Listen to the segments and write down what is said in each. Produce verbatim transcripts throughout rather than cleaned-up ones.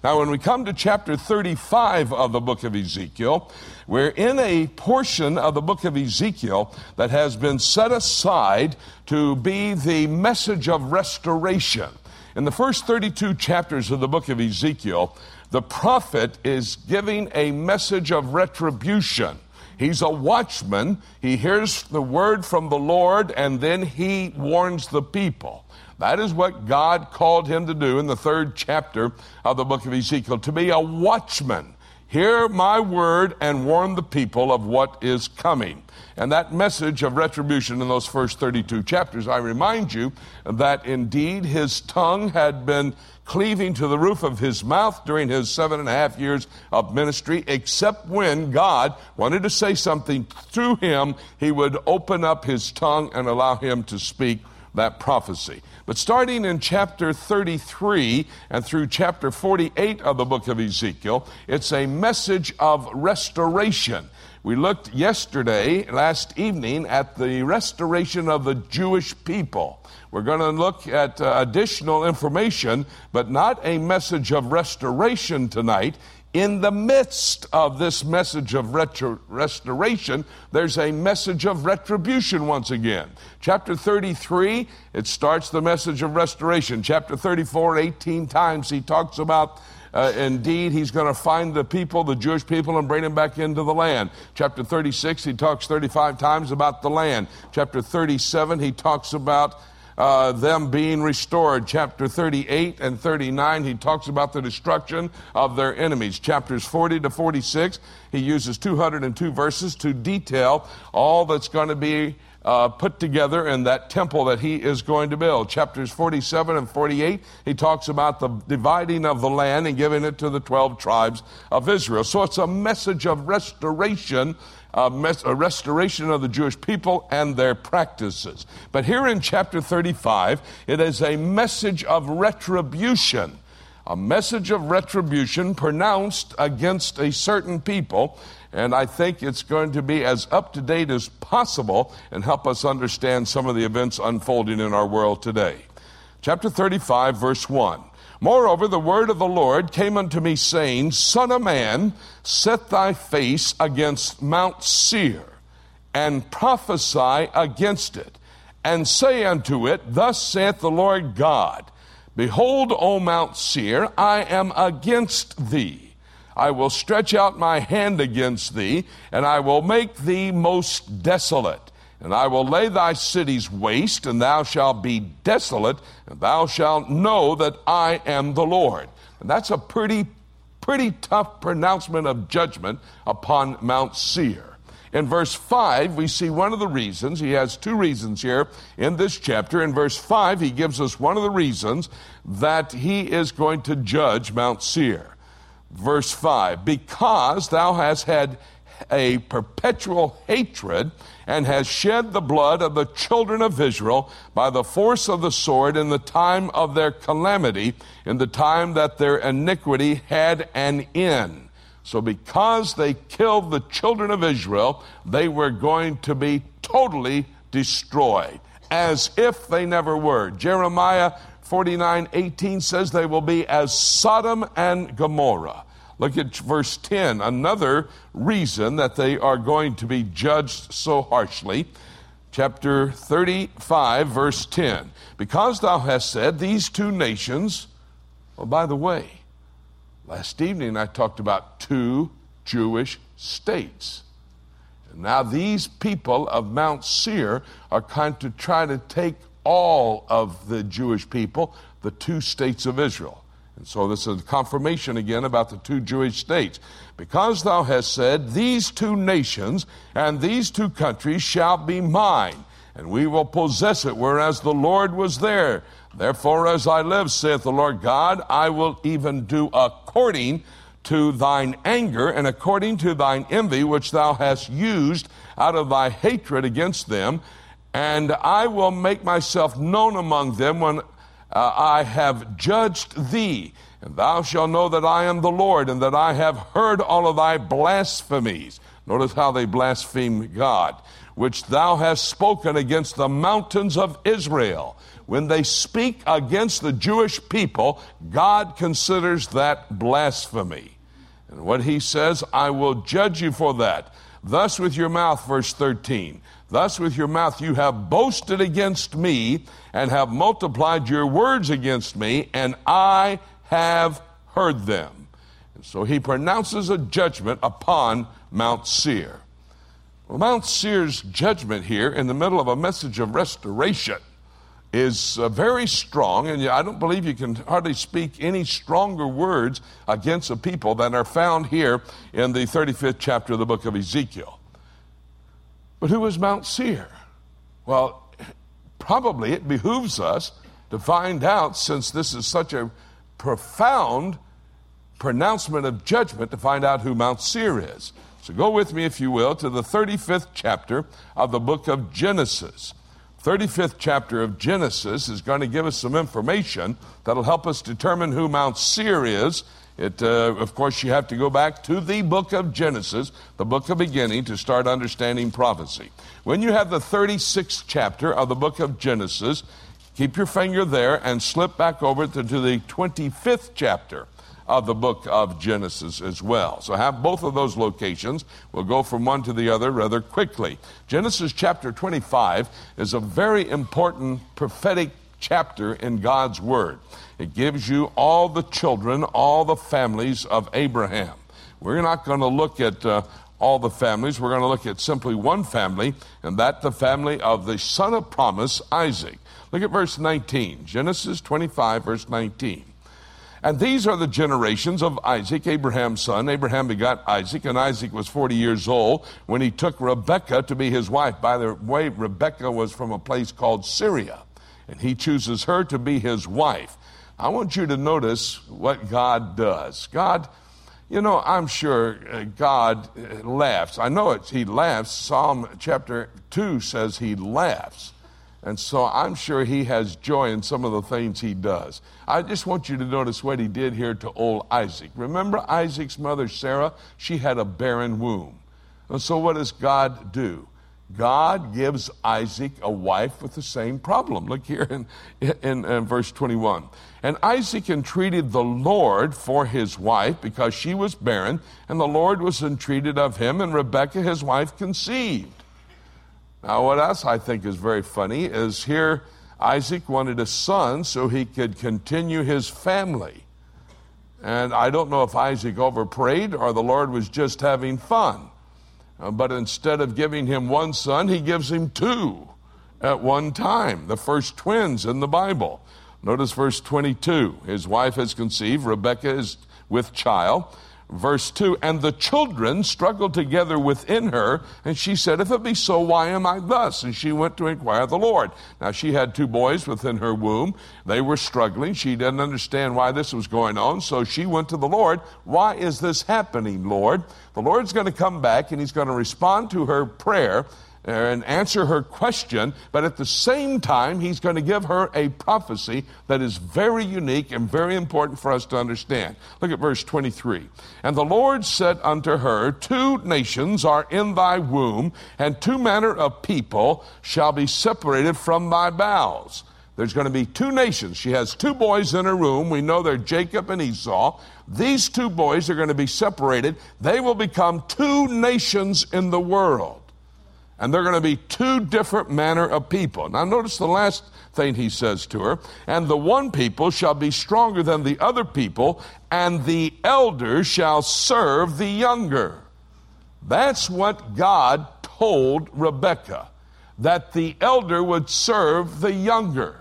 Now, when we come to chapter thirty-five of the book of Ezekiel, we're in a portion of the book of Ezekiel that has been set aside to be the message of restoration. In the first thirty-two chapters of the book of Ezekiel, the prophet is giving a message of retribution. He's a watchman. He hears the word from the Lord, and then he warns the people. That is what God called him to do in the third chapter of the book of Ezekiel, to be a watchman. Hear my word and warn the people of what is coming. And that message of retribution in those first thirty-two chapters, I remind you that indeed his tongue had been cleaving to the roof of his mouth during his seven and a half years of ministry, except when God wanted to say something through him, he would open up his tongue and allow him to speak that prophecy. But starting in chapter thirty-three and through chapter forty-eight of the book of Ezekiel, it's a message of restoration. We looked yesterday, last evening, at the restoration of the Jewish people. We're going to look at uh, additional information, but not a message of restoration tonight. In the midst of this message of retro- restoration, there's a message of retribution once again. Chapter thirty-three, it starts the message of restoration. Chapter thirty-four, eighteen times he talks about Uh, indeed, he's going to find the people, the Jewish people, and bring them back into the land. Chapter thirty-six, he talks thirty-five times about the land. Chapter thirty-seven, he talks about uh, them being restored. Chapter thirty-eight and thirty-nine, he talks about the destruction of their enemies. Chapters forty to forty-six, he uses two hundred two verses to detail all that's going to be Uh, put together in that temple that he is going to build. Chapters forty-seven and forty-eight, he talks about the dividing of the land and giving it to the twelve tribes of Israel. So it's a message of restoration, a, mes- a restoration of the Jewish people and their practices. But here in chapter thirty-five, it is a message of retribution. A message of retribution pronounced against a certain people. And I think it's going to be as up-to-date as possible and help us understand some of the events unfolding in our world today. Chapter thirty-five, verse one. Moreover, the word of the Lord came unto me, saying, Son of man, set thy face against Mount Seir, and prophesy against it, and say unto it, Thus saith the Lord God, Behold, O Mount Seir, I am against thee. I will stretch out my hand against thee, and I will make thee most desolate. And I will lay thy cities waste, and thou shalt be desolate, and thou shalt know that I am the Lord. And that's a pretty, pretty tough pronouncement of judgment upon Mount Seir. In verse five, we see one of the reasons. He has two reasons here in this chapter. In verse five, he gives us one of the reasons that he is going to judge Mount Seir. Verse five, because thou hast had a perpetual hatred and hast shed the blood of the children of Israel by the force of the sword in the time of their calamity, in the time that their iniquity had an end. So because they killed the children of Israel, they were going to be totally destroyed, as if they never were. Jeremiah forty-nine eighteen says they will be as Sodom and Gomorrah. Look at verse ten, another reason that they are going to be judged so harshly. Chapter thirty-five, verse ten. Because thou hast said, these two nations, well, by the way, last evening I talked about two Jewish states. And now these people of Mount Seir are kind to try to take all of the Jewish people, the two states of Israel. And so this is a confirmation again about the two Jewish states. Because thou hast said, these two nations and these two countries shall be mine, and we will possess it, whereas the Lord was there. Therefore, as I live, saith the Lord God, I will even do according to thine anger and according to thine envy, which thou hast used out of thy hatred against them. And I will make myself known among them when uh, I have judged thee. And thou shalt know that I am the Lord, and that I have heard all of thy blasphemies. Notice how they blaspheme God. which thou hast spoken against the mountains of Israel. When they speak against the Jewish people, God considers that blasphemy. And what he says, I will judge you for that. Thus with your mouth, verse thirteen, thus with your mouth you have boasted against me and have multiplied your words against me, and I have heard them. And so he pronounces a judgment upon Mount Seir. Well, Mount Seir's judgment here in the middle of a message of restoration is uh, very strong, and I don't believe you can hardly speak any stronger words against a people than are found here in the thirty-fifth chapter of the book of Ezekiel. But who is Mount Seir? Well, probably it behooves us to find out, since this is such a profound pronouncement of judgment, to find out who Mount Seir is. So go with me, if you will, to the thirty-fifth chapter of the book of Genesis. thirty-fifth chapter of Genesis is going to give us some information that'll help us determine who Mount Seir is. It, uh, of course, you have to go back to the book of Genesis, the book of beginning, to start understanding prophecy. When you have the thirty-sixth chapter of the book of Genesis, keep your finger there and slip back over to, to the twenty-fifth chapter of the book of Genesis as well. So have both of those locations. We'll go from one to the other rather quickly. Genesis chapter twenty-five is a very important prophetic chapter in God's Word. It gives you all the children, all the families of Abraham. We're not going to look at uh, all the families. We're going to look at simply one family, and that's the family of the son of promise, Isaac. Look at verse nineteen. Genesis twenty-five, verse nineteen. And these are the generations of Isaac, Abraham's son. Abraham begot Isaac, and Isaac was forty years old when he took Rebekah to be his wife. By the way, Rebekah was from a place called Syria, and he chooses her to be his wife. I want you to notice what God does. God, you know, I'm sure God laughs. I know it. He laughs. Psalm chapter two says he laughs. And so I'm sure he has joy in some of the things he does. I just want you to notice what he did here to old Isaac. Remember Isaac's mother, Sarah? She had a barren womb. And so what does God do? God gives Isaac a wife with the same problem. Look here in, in, in verse twenty-one. And Isaac entreated the Lord for his wife because she was barren, and the Lord was entreated of him, and Rebekah his wife conceived. Now, what else I think is very funny is here Isaac wanted a son so he could continue his family. And I don't know if Isaac overprayed or the Lord was just having fun. Uh, but instead of giving him one son, he gives him two at one time, the first twins in the Bible. Notice verse twenty-two. His wife has conceived, Rebekah is with child. Verse two, and the children struggled together within her, and she said, if it be so, why am I thus? And she went to inquire of the Lord. Now she had two boys within her womb. They were struggling. She didn't understand why this was going on, so she went to the Lord. Why is this happening, Lord? The Lord's going to come back, and he's going to respond to her prayer and answer her question, but at the same time, he's going to give her a prophecy that is very unique and very important for us to understand. Look at verse twenty-three. And the Lord said unto her, two nations are in thy womb, and two manner of people shall be separated from thy bowels. There's going to be two nations. She has two boys in her womb. We know they're Jacob and Esau. These two boys are going to be separated. They will become two nations in the world. And they're going to be two different manner of people. Now notice the last thing he says to her. And the one people shall be stronger than the other people, and the elder shall serve the younger. That's what God told Rebekah, that the elder would serve the younger.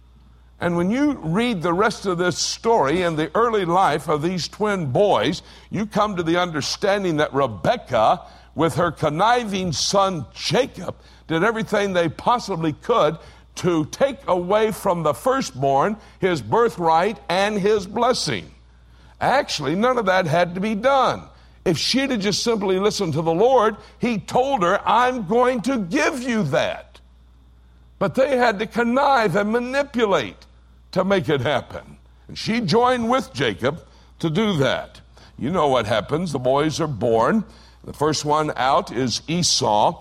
And when you read the rest of this story and the early life of these twin boys, you come to the understanding that Rebekah, with her conniving son Jacob, did everything they possibly could to take away from the firstborn his birthright and his blessing. Actually, none of that had to be done. If she'd have just simply listened to the Lord, he told her, I'm going to give you that. But they had to connive and manipulate to make it happen. And she joined with Jacob to do that. You know what happens. The boys are born. The first one out is Esau.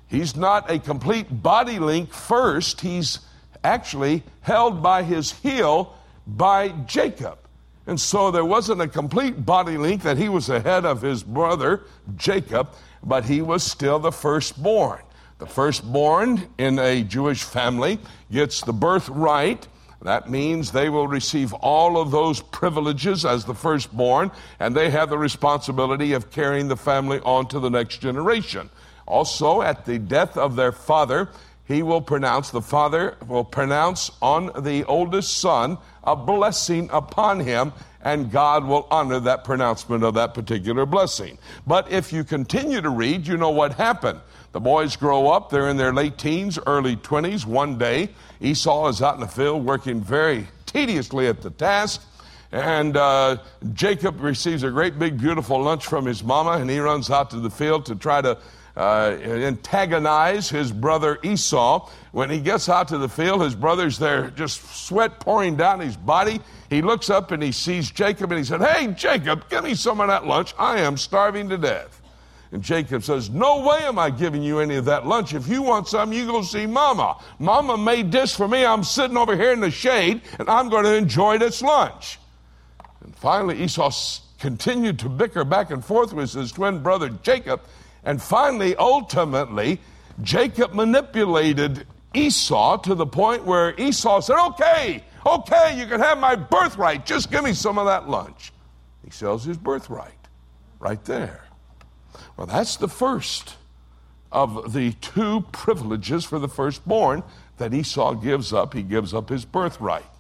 He's not a complete body link first. He's actually held by his heel by Jacob. And so there wasn't a complete body link that he was ahead of his brother Jacob, but he was still the firstborn. The firstborn in a Jewish family gets the birthright. That means they will receive all of those privileges as the firstborn, and they have the responsibility of carrying the family on to the next generation. Also, at the death of their father, he will pronounce, the father will pronounce on the oldest son a blessing upon him, and God will honor that pronouncement of that particular blessing. But if you continue to read, you know what happened. The boys grow up, they're in their late teens, early twenties. One day, Esau is out in the field working very tediously at the task, and uh, Jacob receives a great big beautiful lunch from his mama, and he runs out to the field to try to uh, antagonize his brother Esau. When he gets out to the field, his brother's there, just sweat pouring down his body. He looks up and he sees Jacob, and he said, "Hey, Jacob, give me some of that lunch. I am starving to death." And Jacob says, "No way am I giving you any of that lunch. If you want some, you go see Mama. Mama made this for me. I'm sitting over here in the shade, and I'm going to enjoy this lunch." And finally, Esau continued to bicker back and forth with his twin brother Jacob. And finally, ultimately, Jacob manipulated Esau to the point where Esau said, okay, okay, you can have my birthright. Just give me some of that lunch. He sells his birthright right there. Well, that's the first of the two privileges for the firstborn that Esau gives up. He gives up his birthright.